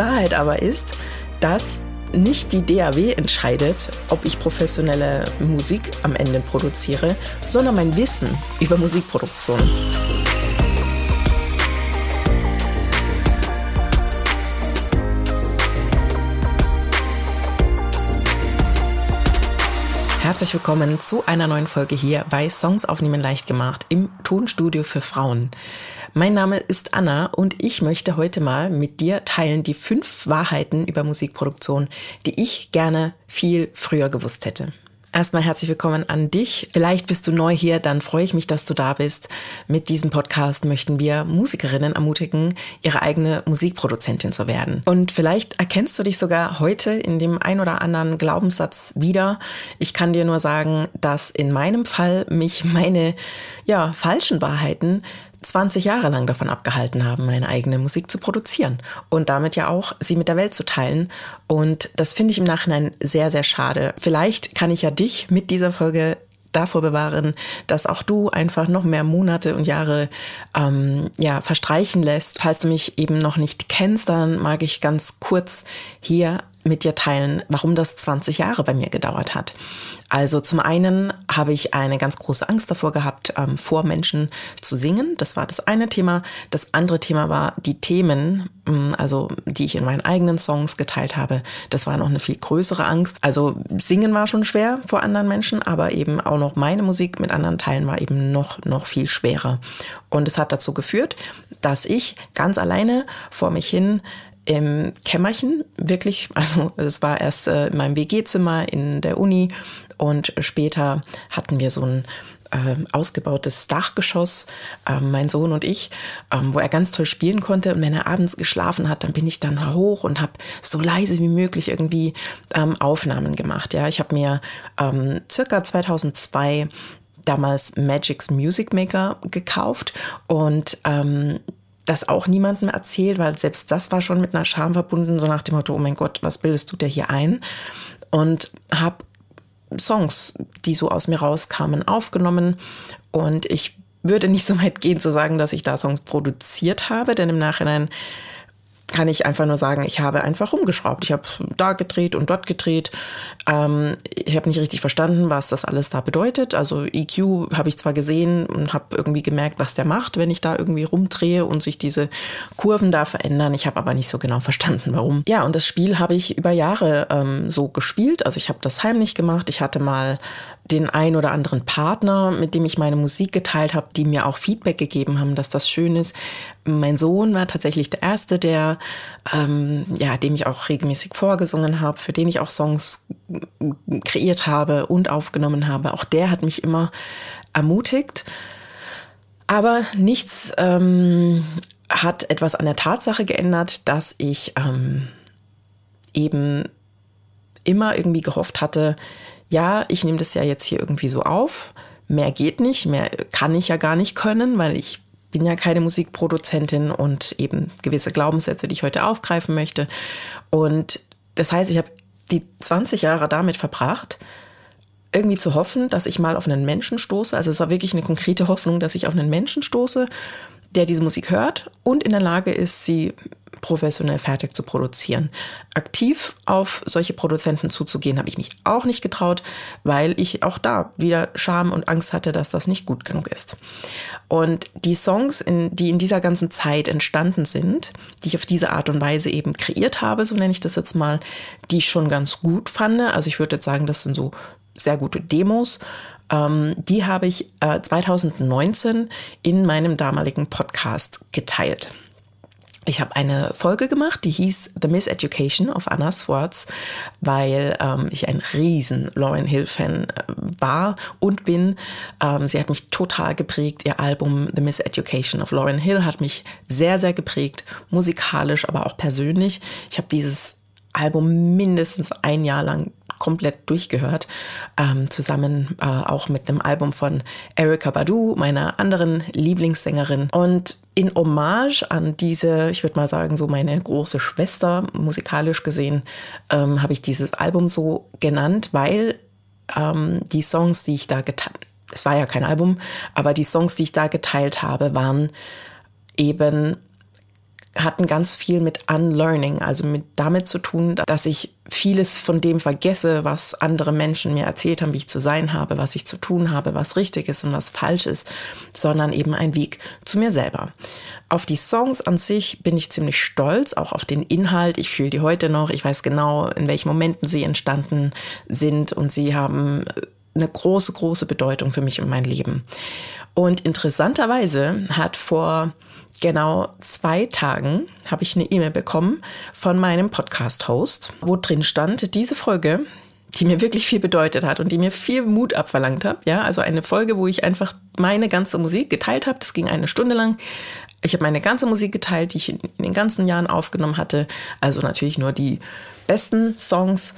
Wahrheit aber ist, dass nicht die DAW entscheidet, ob ich professionelle Musik am Ende produziere, sondern mein Wissen über Musikproduktion. Herzlich willkommen zu einer neuen Folge hier bei Songs aufnehmen leicht gemacht im Tonstudio für Frauen. Mein Name ist Anna und ich möchte heute mal mit dir teilen die 5 Wahrheiten über Musikproduktion, die ich gerne viel früher gewusst hätte. Erstmal herzlich willkommen an dich. Vielleicht bist du neu hier, dann freue ich mich, dass du da bist. Mit diesem Podcast möchten wir Musikerinnen ermutigen, ihre eigene Musikproduzentin zu werden. Und vielleicht erkennst du dich sogar heute in dem ein oder anderen Glaubenssatz wieder. Ich kann dir nur sagen, dass in meinem Fall mich meine falschen Wahrheiten 20 Jahre lang davon abgehalten haben, meine eigene Musik zu produzieren und damit ja auch sie mit der Welt zu teilen. Und das finde ich im Nachhinein sehr, sehr schade. Vielleicht kann ich ja dich mit dieser Folge davor bewahren, dass auch du einfach noch mehr Monate und Jahre verstreichen lässt. Falls du mich eben noch nicht kennst, dann mag ich ganz kurz hier mit dir teilen, warum das 20 Jahre bei mir gedauert hat. Also zum einen habe ich eine ganz große Angst davor gehabt, vor Menschen zu singen. Das war das eine Thema. Das andere Thema war die Themen, die ich in meinen eigenen Songs geteilt habe. Das war noch eine viel größere Angst. Also singen war schon schwer vor anderen Menschen, aber eben auch noch meine Musik mit anderen teilen war eben noch viel schwerer. Und es hat dazu geführt, dass ich ganz alleine vor mich hin im Kämmerchen, wirklich, also es war erst in meinem WG-Zimmer in der Uni und später hatten wir so ein ausgebautes Dachgeschoss, mein Sohn und ich, wo er ganz toll spielen konnte. Und wenn er abends geschlafen hat, dann bin ich dann hoch und habe so leise wie möglich irgendwie Aufnahmen gemacht. Ja, ich habe mir circa 2002 damals Magic's Music Maker gekauft und das auch niemandem erzählt, weil selbst das war schon mit einer Scham verbunden, so nach dem Motto, oh mein Gott, was bildest du dir hier ein? Und habe Songs, die so aus mir rauskamen, aufgenommen. Und ich würde nicht so weit gehen zu sagen, dass ich da Songs produziert habe, denn im Nachhinein kann ich einfach nur sagen, ich habe einfach rumgeschraubt. Ich habe da gedreht und dort gedreht. Ich habe nicht richtig verstanden, was das alles da bedeutet. Also EQ habe ich zwar gesehen und habe irgendwie gemerkt, was der macht, wenn ich da irgendwie rumdrehe und sich diese Kurven da verändern. Ich habe aber nicht so genau verstanden, warum. Ja, und das Spiel habe ich über Jahre so gespielt. Also ich habe das heimlich gemacht. Ich hatte mal den ein oder anderen Partner, mit dem ich meine Musik geteilt habe, die mir auch Feedback gegeben haben, dass das schön ist. Mein Sohn war tatsächlich der Erste, dem ich auch regelmäßig vorgesungen habe, für den ich auch Songs kreiert habe und aufgenommen habe. Auch der hat mich immer ermutigt. Aber nichts hat etwas an der Tatsache geändert, dass ich eben immer irgendwie gehofft hatte, ja, ich nehme das ja jetzt hier irgendwie so auf. Mehr geht nicht, mehr kann ich ja gar nicht können, weil ich bin ja keine Musikproduzentin und eben gewisse Glaubenssätze, die ich heute aufgreifen möchte. Und das heißt, ich habe die 20 Jahre damit verbracht, irgendwie zu hoffen, dass ich mal auf einen Menschen stoße. Also es war wirklich eine konkrete Hoffnung, dass ich auf einen Menschen stoße, der diese Musik hört und in der Lage ist, sie professionell fertig zu produzieren. Aktiv auf solche Produzenten zuzugehen, habe ich mich auch nicht getraut, weil ich auch da wieder Scham und Angst hatte, dass das nicht gut genug ist. Und die Songs, die in dieser ganzen Zeit entstanden sind, die ich auf diese Art und Weise eben kreiert habe, so nenne ich das jetzt mal, die ich schon ganz gut fand. Also ich würde jetzt sagen, das sind so sehr gute Demos. Die habe ich 2019 in meinem damaligen Podcast geteilt. Ich habe eine Folge gemacht, die hieß The Miseducation of Anna Swartz, weil ich ein riesen Lauryn Hill-Fan war und bin. Sie hat mich total geprägt. Ihr Album The Miseducation of Lauryn Hill hat mich sehr, sehr geprägt, musikalisch, aber auch persönlich. Ich habe dieses Album mindestens ein Jahr lang komplett durchgehört, zusammen auch mit einem Album von Erykah Badu, meiner anderen Lieblingssängerin. Und in Hommage an diese, ich würde mal sagen, so meine große Schwester, musikalisch gesehen, habe ich dieses Album so genannt, weil die Songs, die ich da es war ja kein Album, aber die Songs, die ich da geteilt habe, waren eben hatten ganz viel mit Unlearning, also damit zu tun, dass ich vieles von dem vergesse, was andere Menschen mir erzählt haben, wie ich zu sein habe, was ich zu tun habe, was richtig ist und was falsch ist, sondern eben ein Weg zu mir selber. Auf die Songs an sich bin ich ziemlich stolz, auch auf den Inhalt. Ich fühle die heute noch. Ich weiß genau, in welchen Momenten sie entstanden sind und sie haben eine große, große Bedeutung für mich und mein Leben. Und interessanterweise hat vor genau 2 Tagen habe ich eine E-Mail bekommen von meinem Podcast-Host, wo drin stand, diese Folge, die mir wirklich viel bedeutet hat und die mir viel Mut abverlangt hat. Ja, also eine Folge, wo ich einfach meine ganze Musik geteilt habe. Das ging 1 Stunde lang. Ich habe meine ganze Musik geteilt, die ich in den ganzen Jahren aufgenommen hatte. Also natürlich nur die besten Songs.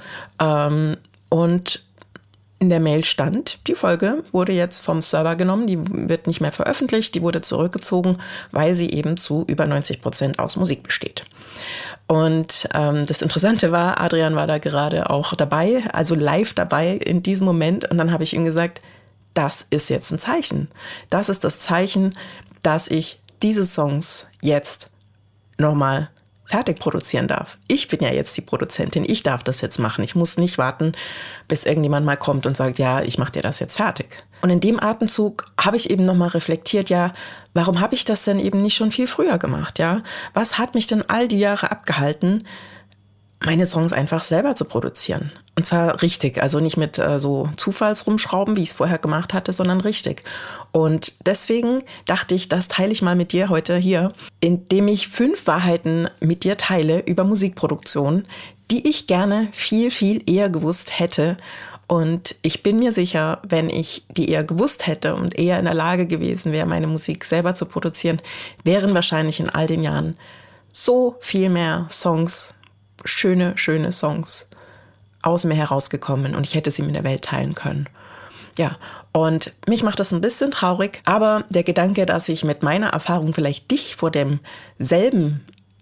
Und in der Mail stand, die Folge wurde jetzt vom Server genommen, die wird nicht mehr veröffentlicht, die wurde zurückgezogen, weil sie eben zu über 90% aus Musik besteht. Und das Interessante war, Adrian war da gerade auch dabei, also live dabei in diesem Moment. Und dann habe ich ihm gesagt, das ist jetzt ein Zeichen. Das ist das Zeichen, dass ich diese Songs jetzt nochmal fertig produzieren darf. Ich bin ja jetzt die Produzentin, ich darf das jetzt machen. Ich muss nicht warten, bis irgendjemand mal kommt und sagt, ja, ich mache dir das jetzt fertig. Und in dem Atemzug habe ich eben nochmal reflektiert, ja, warum habe ich das denn eben nicht schon viel früher gemacht, ja? Was hat mich denn all die Jahre abgehalten, meine Songs einfach selber zu produzieren? Und zwar richtig, also nicht mit so Zufallsrumschrauben, wie ich es vorher gemacht hatte, sondern richtig. Und deswegen dachte ich, das teile ich mal mit dir heute hier, indem ich 5 Wahrheiten mit dir teile über Musikproduktion, die ich gerne viel, viel eher gewusst hätte. Und ich bin mir sicher, wenn ich die eher gewusst hätte und eher in der Lage gewesen wäre, meine Musik selber zu produzieren, wären wahrscheinlich in all den Jahren so viel mehr Songs, schöne Songs aus mir herausgekommen und ich hätte sie mit der Welt teilen können. Ja, und mich macht das ein bisschen traurig, aber der Gedanke, dass ich mit meiner Erfahrung vielleicht dich vor demselben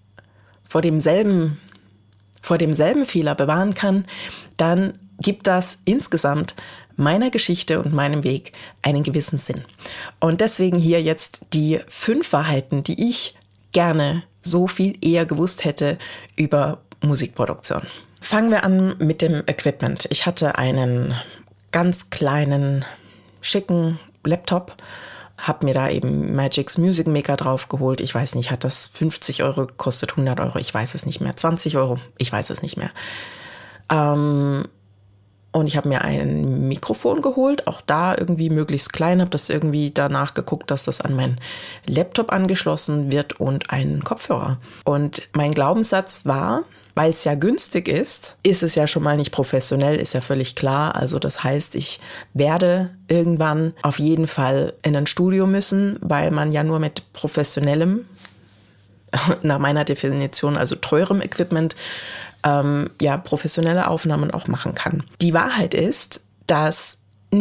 Fehler bewahren kann, dann gibt das insgesamt meiner Geschichte und meinem Weg einen gewissen Sinn. Und deswegen hier jetzt die 5 Wahrheiten, die ich gerne so viel eher gewusst hätte über Musikproduktion. Fangen wir an mit dem Equipment. Ich hatte einen ganz kleinen, schicken Laptop, habe mir da eben Magix Music Maker drauf geholt. Ich weiß nicht, hat das 50 Euro gekostet, 100 Euro, ich weiß es nicht mehr, 20 Euro, ich weiß es nicht mehr. Und ich habe mir ein Mikrofon geholt, auch da irgendwie möglichst klein, habe das irgendwie danach geguckt, dass das an meinen Laptop angeschlossen wird und einen Kopfhörer. Und mein Glaubenssatz war, weil es ja günstig ist es ja schon mal nicht professionell, ist ja völlig klar. Also das heißt, ich werde irgendwann auf jeden Fall in ein Studio müssen, weil man ja nur mit professionellem, nach meiner Definition, also teurem Equipment, professionelle Aufnahmen auch machen kann. Die Wahrheit ist, dass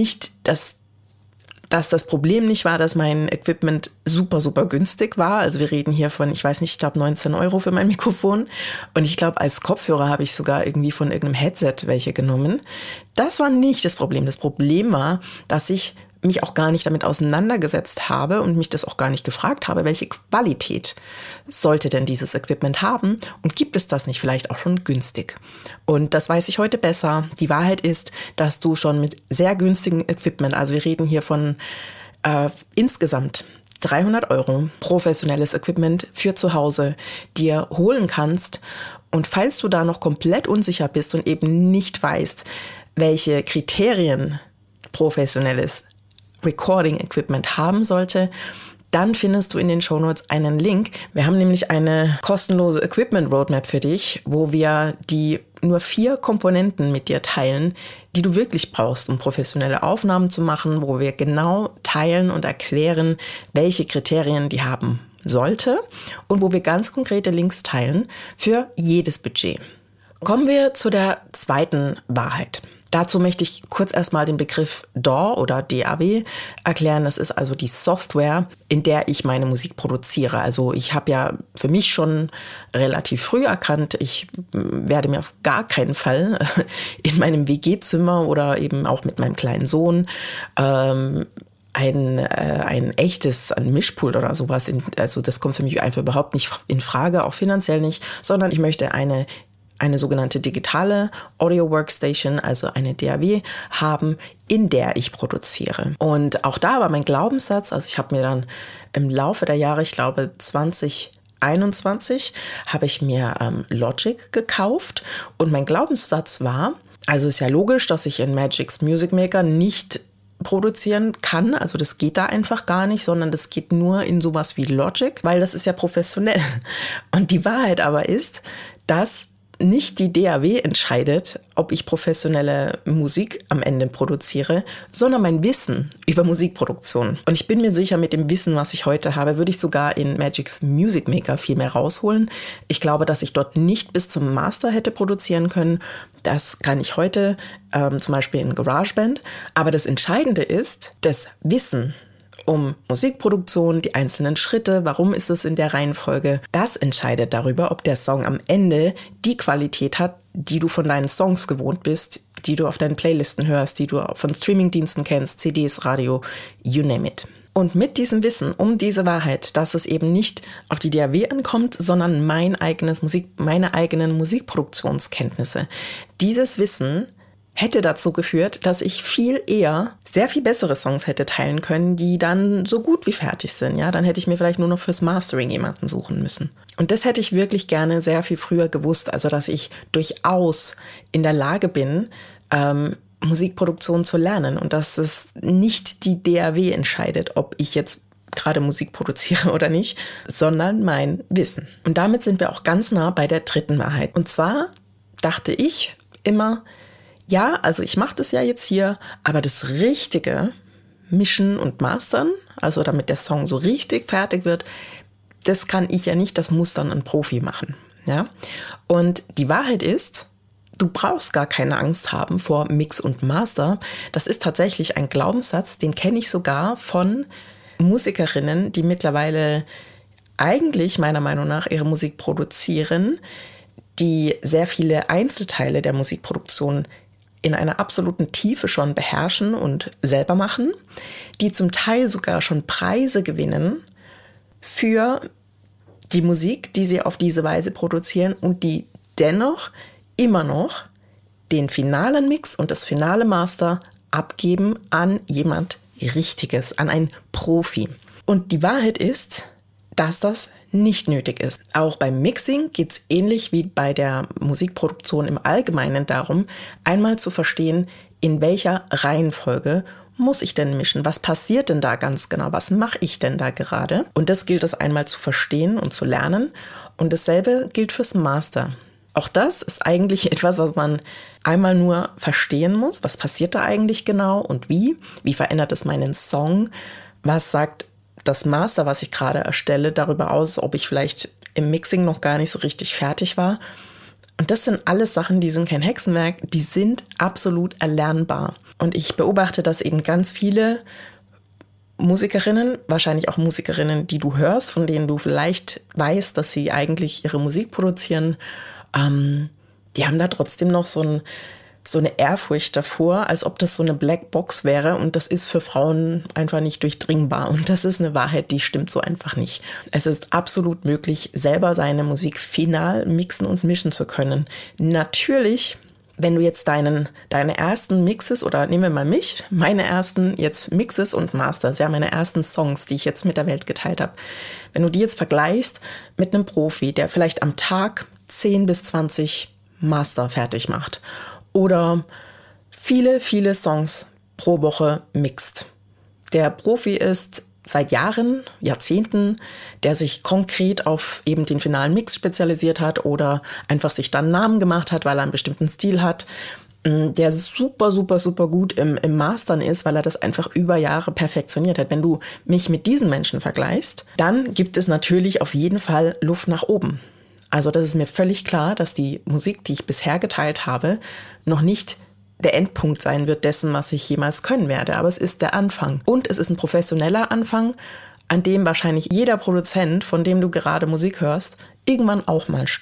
das Problem nicht war, dass mein Equipment super, super günstig war. Also wir reden hier von, ich weiß nicht, ich glaube 19 Euro für mein Mikrofon. Und ich glaube, als Kopfhörer habe ich sogar irgendwie von irgendeinem Headset welche genommen. Das war nicht das Problem. Das Problem war, dass ich mich auch gar nicht damit auseinandergesetzt habe und mich das auch gar nicht gefragt habe, welche Qualität sollte denn dieses Equipment haben und gibt es das nicht vielleicht auch schon günstig? Und das weiß ich heute besser. Die Wahrheit ist, dass du schon mit sehr günstigem Equipment, also wir reden hier von insgesamt 300 Euro professionelles Equipment für zu Hause dir holen kannst. Und falls du da noch komplett unsicher bist und eben nicht weißt, welche Kriterien professionelles Recording-Equipment haben sollte, dann findest du in den Shownotes einen Link. Wir haben nämlich eine kostenlose Equipment-Roadmap für dich, wo wir die nur 4 Komponenten mit dir teilen, die du wirklich brauchst, um professionelle Aufnahmen zu machen, wo wir genau teilen und erklären, welche Kriterien die haben sollte und wo wir ganz konkrete Links teilen für jedes Budget. Kommen wir zu der zweiten Wahrheit. Dazu möchte ich kurz erstmal den Begriff DAW oder DAW erklären. Das ist also die Software, in der ich meine Musik produziere. Also ich habe ja für mich schon relativ früh erkannt, ich werde mir auf gar keinen Fall in meinem WG-Zimmer oder eben auch mit meinem kleinen Sohn ein echtes Mischpult oder sowas. Also das kommt für mich einfach überhaupt nicht in Frage, auch finanziell nicht, sondern ich möchte eine sogenannte digitale Audio Workstation, also eine DAW haben, in der ich produziere. Und auch da war mein Glaubenssatz, also ich habe mir dann im Laufe der Jahre, ich glaube 2021, habe ich mir Logic gekauft und mein Glaubenssatz war, also ist ja logisch, dass ich in Magic's Music Maker nicht produzieren kann, also das geht da einfach gar nicht, sondern das geht nur in sowas wie Logic, weil das ist ja professionell. Und die Wahrheit aber ist, dass nicht die DAW entscheidet, ob ich professionelle Musik am Ende produziere, sondern mein Wissen über Musikproduktion. Und ich bin mir sicher, mit dem Wissen, was ich heute habe, würde ich sogar in Magic's Music Maker viel mehr rausholen. Ich glaube, dass ich dort nicht bis zum Master hätte produzieren können. Das kann ich heute, zum Beispiel in GarageBand. Aber das Entscheidende ist, das Wissen um Musikproduktion, die einzelnen Schritte, warum ist es in der Reihenfolge. Das entscheidet darüber, ob der Song am Ende die Qualität hat, die du von deinen Songs gewohnt bist, die du auf deinen Playlisten hörst, die du von Streamingdiensten kennst, CDs, Radio, you name it. Und mit diesem Wissen um diese Wahrheit, dass es eben nicht auf die DAW ankommt, sondern meine eigenen Musikproduktionskenntnisse, dieses Wissen hätte dazu geführt, dass ich viel eher sehr viel bessere Songs hätte teilen können, die dann so gut wie fertig sind. Ja, dann hätte ich mir vielleicht nur noch fürs Mastering jemanden suchen müssen. Und das hätte ich wirklich gerne sehr viel früher gewusst. Also, dass ich durchaus in der Lage bin, Musikproduktion zu lernen und dass es nicht die DAW entscheidet, ob ich jetzt gerade Musik produziere oder nicht, sondern mein Wissen. Und damit sind wir auch ganz nah bei der dritten Wahrheit. Und zwar dachte ich immer, ja, also ich mache das ja jetzt hier, aber das richtige Mischen und Mastern, also damit der Song so richtig fertig wird, das kann ich ja nicht, das muss dann ein Profi machen. Ja? Und die Wahrheit ist, du brauchst gar keine Angst haben vor Mix und Master. Das ist tatsächlich ein Glaubenssatz, den kenne ich sogar von Musikerinnen, die mittlerweile eigentlich meiner Meinung nach ihre Musik produzieren, die sehr viele Einzelteile der Musikproduktion in einer absoluten Tiefe schon beherrschen und selber machen, die zum Teil sogar schon Preise gewinnen für die Musik, die sie auf diese Weise produzieren und die dennoch immer noch den finalen Mix und das finale Master abgeben an jemand Richtiges, an einen Profi. Und die Wahrheit ist, dass das nicht nötig ist. Auch beim Mixing geht es ähnlich wie bei der Musikproduktion im Allgemeinen darum, einmal zu verstehen, in welcher Reihenfolge muss ich denn mischen? Was passiert denn da ganz genau? Was mache ich denn da gerade? Und das gilt es einmal zu verstehen und zu lernen. Und dasselbe gilt fürs Master. Auch das ist eigentlich etwas, was man einmal nur verstehen muss. Was passiert da eigentlich genau und wie? Wie verändert es meinen Song? Was sagt das Master, was ich gerade erstelle, darüber aus, ob ich vielleicht im Mixing noch gar nicht so richtig fertig war. Und das sind alles Sachen, die sind kein Hexenwerk, die sind absolut erlernbar. Und ich beobachte, dass eben ganz viele Musikerinnen, wahrscheinlich auch Musikerinnen, die du hörst, von denen du vielleicht weißt, dass sie eigentlich ihre Musik produzieren, die haben da trotzdem noch so eine Ehrfurcht davor, als ob das so eine Blackbox wäre und das ist für Frauen einfach nicht durchdringbar. Und das ist eine Wahrheit, die stimmt so einfach nicht. Es ist absolut möglich, selber seine Musik final mixen und mischen zu können. Natürlich, wenn du jetzt deine ersten Mixes, oder nehmen wir mal meine ersten jetzt Mixes und Masters, ja, meine ersten Songs, die ich jetzt mit der Welt geteilt habe, wenn du die jetzt vergleichst mit einem Profi, der vielleicht am Tag 10 bis 20 Master fertig macht oder viele, viele Songs pro Woche mixt. Der Profi ist seit Jahren, Jahrzehnten, der sich konkret auf eben den finalen Mix spezialisiert hat oder einfach sich dann Namen gemacht hat, weil er einen bestimmten Stil hat, der super, super, super gut im Mastern ist, weil er das einfach über Jahre perfektioniert hat. Wenn du mich mit diesen Menschen vergleichst, dann gibt es natürlich auf jeden Fall Luft nach oben. Also das ist mir völlig klar, dass die Musik, die ich bisher geteilt habe, noch nicht der Endpunkt sein wird dessen, was ich jemals können werde. Aber es ist der Anfang. Und es ist ein professioneller Anfang, an dem wahrscheinlich jeder Produzent, von dem du gerade Musik hörst, irgendwann auch mal stand.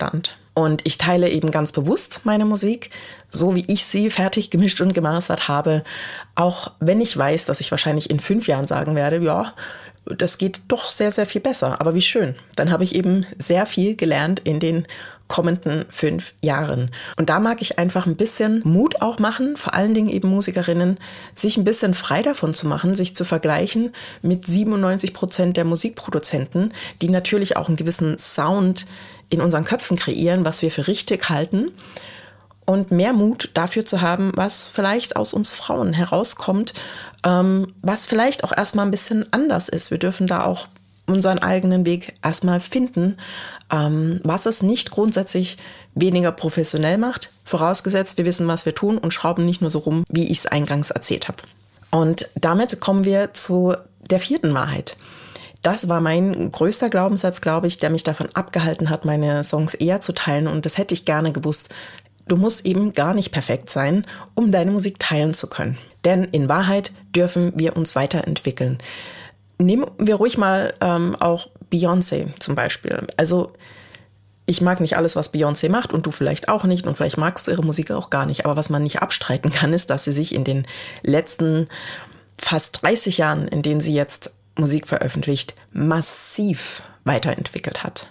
Und ich teile eben ganz bewusst meine Musik, so wie ich sie fertig gemischt und gemastert habe. Auch wenn ich weiß, dass ich wahrscheinlich in 5 Jahren sagen werde, ja, das geht doch sehr, sehr viel besser. Aber wie schön. Dann habe ich eben sehr viel gelernt in den kommenden 5 Jahren. Und da mag ich einfach ein bisschen Mut auch machen, vor allen Dingen eben Musikerinnen, sich ein bisschen frei davon zu machen, sich zu vergleichen mit 97% der Musikproduzenten, die natürlich auch einen gewissen Sound in unseren Köpfen kreieren, was wir für richtig halten. Und mehr Mut dafür zu haben, was vielleicht aus uns Frauen herauskommt, was vielleicht auch erstmal ein bisschen anders ist. Wir dürfen da auch unseren eigenen Weg erstmal finden, was es nicht grundsätzlich weniger professionell macht, vorausgesetzt wir wissen, was wir tun und schrauben nicht nur so rum, wie ich es eingangs erzählt habe. Und damit kommen wir zu der 4. Wahrheit. Das war mein größter Glaubenssatz, glaube ich, der mich davon abgehalten hat, meine Songs eher zu teilen. Und das hätte ich gerne gewusst. Du musst eben gar nicht perfekt sein, um deine Musik teilen zu können. Denn in Wahrheit dürfen wir uns weiterentwickeln. Nehmen wir ruhig mal auch Beyoncé zum Beispiel. Also ich mag nicht alles, was Beyoncé macht und du vielleicht auch nicht und vielleicht magst du ihre Musik auch gar nicht. Aber was man nicht abstreiten kann, ist, dass sie sich in den letzten fast 30 Jahren, in denen sie jetzt Musik veröffentlicht, massiv weiterentwickelt hat.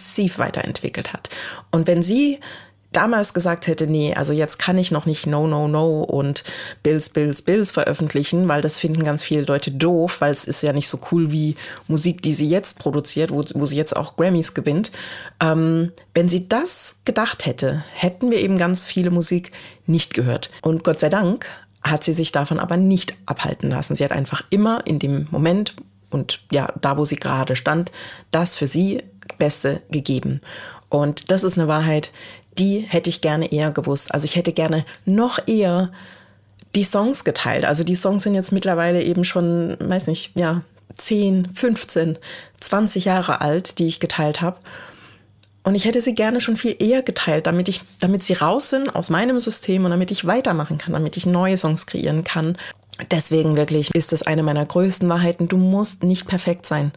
Und wenn sie damals gesagt hätte, nee, also jetzt kann ich noch nicht No, No, No und Bills veröffentlichen, weil das finden ganz viele Leute doof, weil es ist ja nicht so cool wie Musik, die sie jetzt produziert, wo sie jetzt auch Grammys gewinnt. Wenn sie das gedacht hätte, hätten wir eben ganz viele Musik nicht gehört. Und Gott sei Dank hat sie sich davon aber nicht abhalten lassen. Sie hat einfach immer in dem Moment und ja, da wo sie gerade stand, das für sie Beste gegeben. Und das ist eine Wahrheit, die hätte ich gerne eher gewusst. Also ich hätte gerne noch eher die Songs geteilt. Also die Songs sind jetzt mittlerweile eben schon, weiß nicht, ja, 10, 15, 20 Jahre alt, die ich geteilt habe. Und ich hätte sie gerne schon viel eher geteilt, damit sie raus sind aus meinem System und damit ich weitermachen kann, damit ich neue Songs kreieren kann. Deswegen wirklich ist das eine meiner größten Wahrheiten. Du musst nicht perfekt sein.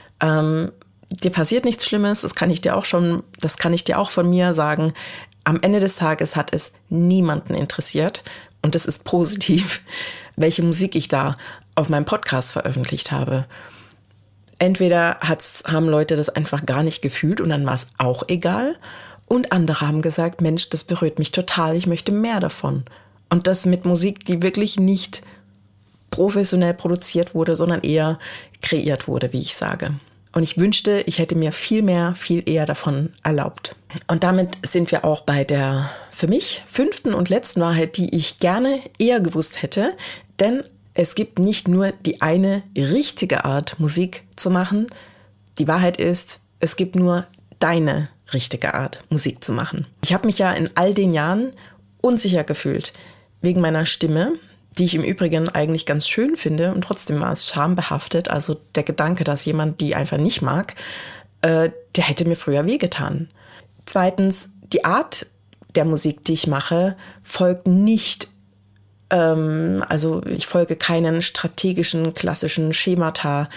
Dir passiert nichts Schlimmes, das kann ich dir auch von mir sagen. Am Ende des Tages hat es niemanden interessiert und es ist positiv, welche Musik ich da auf meinem Podcast veröffentlicht habe. Entweder haben Leute das einfach gar nicht gefühlt und dann war es auch egal. Und andere haben gesagt, Mensch, das berührt mich total, ich möchte mehr davon. Und das mit Musik, die wirklich nicht professionell produziert wurde, sondern eher kreiert wurde, wie ich sage. Und ich wünschte, ich hätte mir viel eher davon erlaubt. Und damit sind wir auch bei der für mich 5. und letzten Wahrheit, die ich gerne eher gewusst hätte. Denn es gibt nicht nur die eine richtige Art, Musik zu machen. Die Wahrheit ist, es gibt nur deine richtige Art, Musik zu machen. Ich habe mich ja in all den Jahren unsicher gefühlt wegen meiner Stimme, die ich im Übrigen eigentlich ganz schön finde und trotzdem war es schambehaftet. Also der Gedanke, dass jemand die einfach nicht mag, der hätte mir früher wehgetan. 2. Die Art der Musik, die ich mache, folgt nicht, also ich folge keinen strategischen, klassischen Schemata,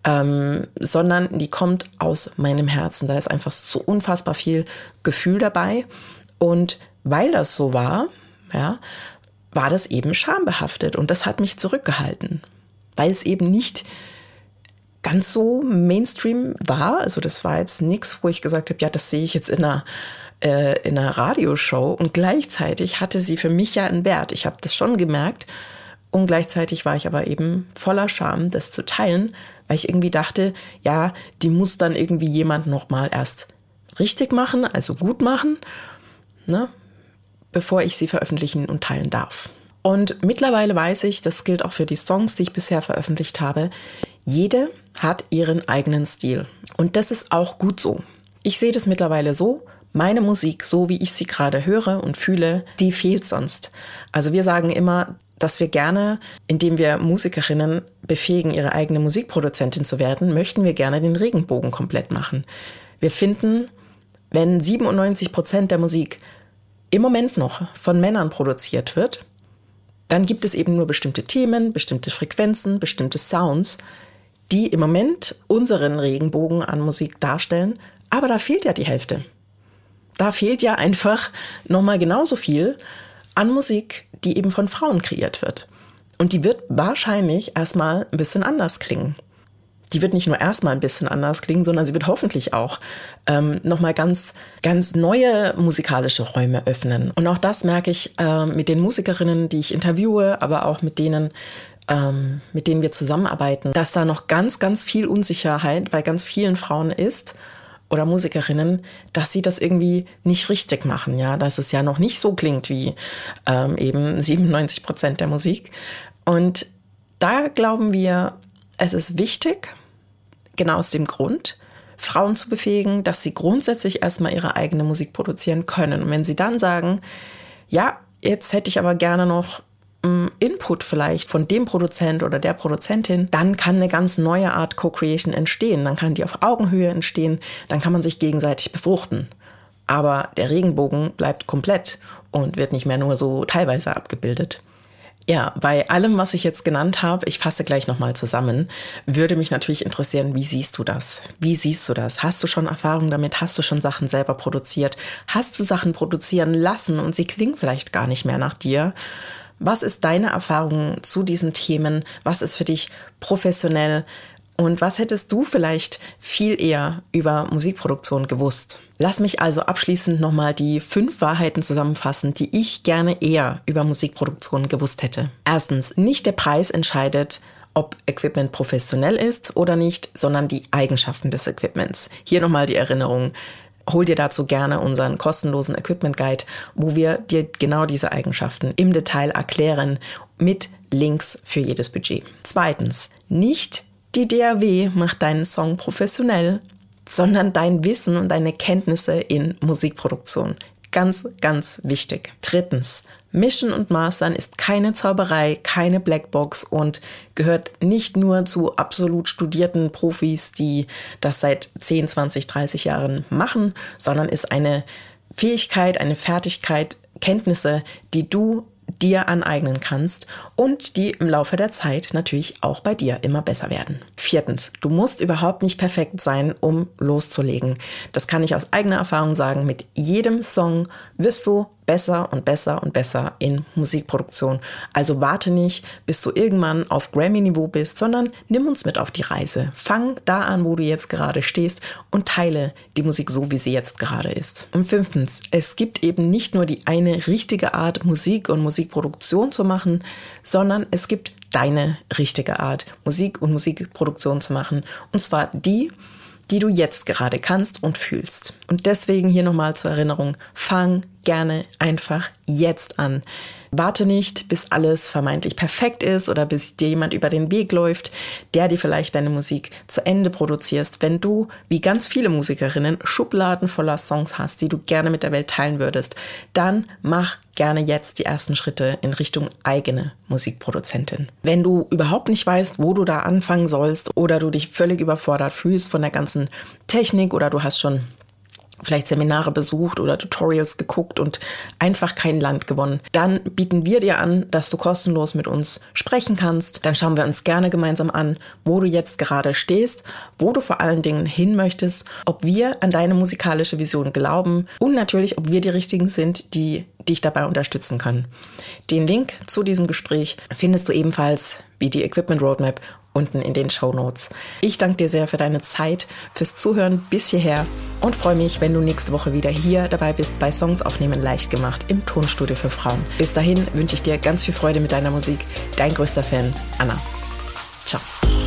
sondern die kommt aus meinem Herzen. Da ist einfach so unfassbar viel Gefühl dabei. Und weil das so war, ja, war das eben schambehaftet und das hat mich zurückgehalten, weil es eben nicht ganz so Mainstream war. Also das war jetzt nichts, wo ich gesagt habe, ja, das sehe ich jetzt in einer Radioshow und gleichzeitig hatte sie für mich ja einen Wert. Ich habe das schon gemerkt und gleichzeitig war ich aber eben voller Scham, das zu teilen, weil ich irgendwie dachte, ja, die muss dann irgendwie jemand nochmal erst richtig machen, also gut machen, ne? Bevor ich sie veröffentlichen und teilen darf. Und mittlerweile weiß ich, das gilt auch für die Songs, die ich bisher veröffentlicht habe, jede hat ihren eigenen Stil. Und das ist auch gut so. Ich sehe das mittlerweile so, meine Musik, so wie ich sie gerade höre und fühle, die fehlt sonst. Also wir sagen immer, dass wir gerne, indem wir Musikerinnen befähigen, ihre eigene Musikproduzentin zu werden, möchten wir gerne den Regenbogen komplett machen. Wir finden, wenn 97% der Musik im Moment noch von Männern produziert wird, dann gibt es eben nur bestimmte Themen, bestimmte Frequenzen, bestimmte Sounds, die im Moment unseren Regenbogen an Musik darstellen, aber da fehlt ja die Hälfte. Da fehlt ja einfach nochmal genauso viel an Musik, die eben von Frauen kreiert wird. Und die wird wahrscheinlich erstmal ein bisschen anders klingen. Die wird nicht nur erstmal ein bisschen anders klingen, sondern sie wird hoffentlich auch nochmal ganz, ganz neue musikalische Räume öffnen. Und auch das merke ich mit den Musikerinnen, die ich interviewe, aber auch mit denen wir zusammenarbeiten, dass da noch ganz, ganz viel Unsicherheit bei ganz vielen Frauen ist oder Musikerinnen, dass sie das irgendwie nicht richtig machen, ja, dass es ja noch nicht so klingt wie eben 97% der Musik. Und da glauben wir, es ist wichtig, genau aus dem Grund, Frauen zu befähigen, dass sie grundsätzlich erstmal ihre eigene Musik produzieren können. Und wenn sie dann sagen, ja, jetzt hätte ich aber gerne noch Input vielleicht von dem Produzent oder der Produzentin, dann kann eine ganz neue Art Co-Creation entstehen. Dann kann die auf Augenhöhe entstehen, dann kann man sich gegenseitig befruchten. Aber der Regenbogen bleibt komplett und wird nicht mehr nur so teilweise abgebildet. Ja, bei allem, was ich jetzt genannt habe, ich fasse gleich nochmal zusammen, würde mich natürlich interessieren, wie siehst du das? Wie siehst du das? Hast du schon Erfahrung damit? Hast du schon Sachen selber produziert? Hast du Sachen produzieren lassen und sie klingen vielleicht gar nicht mehr nach dir? Was ist deine Erfahrung zu diesen Themen? Was ist für dich professionell? Und was hättest du vielleicht viel eher über Musikproduktion gewusst? Lass mich also abschließend nochmal die 5 Wahrheiten zusammenfassen, die ich gerne eher über Musikproduktion gewusst hätte. Erstens, nicht der Preis entscheidet, ob Equipment professionell ist oder nicht, sondern die Eigenschaften des Equipments. Hier nochmal die Erinnerung. Hol dir dazu gerne unseren kostenlosen Equipment Guide, wo wir dir genau diese Eigenschaften im Detail erklären, mit Links für jedes Budget. Zweitens, nicht die DAW macht deinen Song professionell, sondern dein Wissen und deine Kenntnisse in Musikproduktion. Ganz, ganz wichtig. Drittens, Mischen und Mastern ist keine Zauberei, keine Blackbox und gehört nicht nur zu absolut studierten Profis, die das seit 10, 20, 30 Jahren machen, sondern ist eine Fähigkeit, eine Fertigkeit, Kenntnisse, die du dir aneignen kannst und die im Laufe der Zeit natürlich auch bei dir immer besser werden. Viertens, du musst überhaupt nicht perfekt sein, um loszulegen. Das kann ich aus eigener Erfahrung sagen. Mit jedem Song wirst du besser und besser und besser in Musikproduktion. Also warte nicht, bis du irgendwann auf Grammy-Niveau bist, sondern nimm uns mit auf die Reise. Fang da an, wo du jetzt gerade stehst und teile die Musik so, wie sie jetzt gerade ist. Und fünftens, es gibt eben nicht nur die eine richtige Art, Musik und Musikproduktion zu machen, sondern es gibt deine richtige Art, Musik und Musikproduktion zu machen. Und zwar die du jetzt gerade kannst und fühlst. Und deswegen hier nochmal zur Erinnerung, fang gerne einfach jetzt an. Warte nicht, bis alles vermeintlich perfekt ist oder bis dir jemand über den Weg läuft, der dir vielleicht deine Musik zu Ende produzierst. Wenn du, wie ganz viele Musikerinnen, Schubladen voller Songs hast, die du gerne mit der Welt teilen würdest, dann mach gerne jetzt die ersten Schritte in Richtung eigene Musikproduzentin. Wenn du überhaupt nicht weißt, wo du da anfangen sollst oder du dich völlig überfordert fühlst von der ganzen Technik oder du hast schon vielleicht Seminare besucht oder Tutorials geguckt und einfach kein Land gewonnen, dann bieten wir dir an, dass du kostenlos mit uns sprechen kannst. Dann schauen wir uns gerne gemeinsam an, wo du jetzt gerade stehst, wo du vor allen Dingen hin möchtest, ob wir an deine musikalische Vision glauben und natürlich, ob wir die Richtigen sind, die dich dabei unterstützen können. Den Link zu diesem Gespräch findest du ebenfalls wie die Equipment Roadmap unten in den Shownotes. Ich danke dir sehr für deine Zeit, fürs Zuhören bis hierher und freue mich, wenn du nächste Woche wieder hier dabei bist bei Songs aufnehmen leicht gemacht im Tonstudio für Frauen. Bis dahin wünsche ich dir ganz viel Freude mit deiner Musik. Dein größter Fan, Anna. Ciao.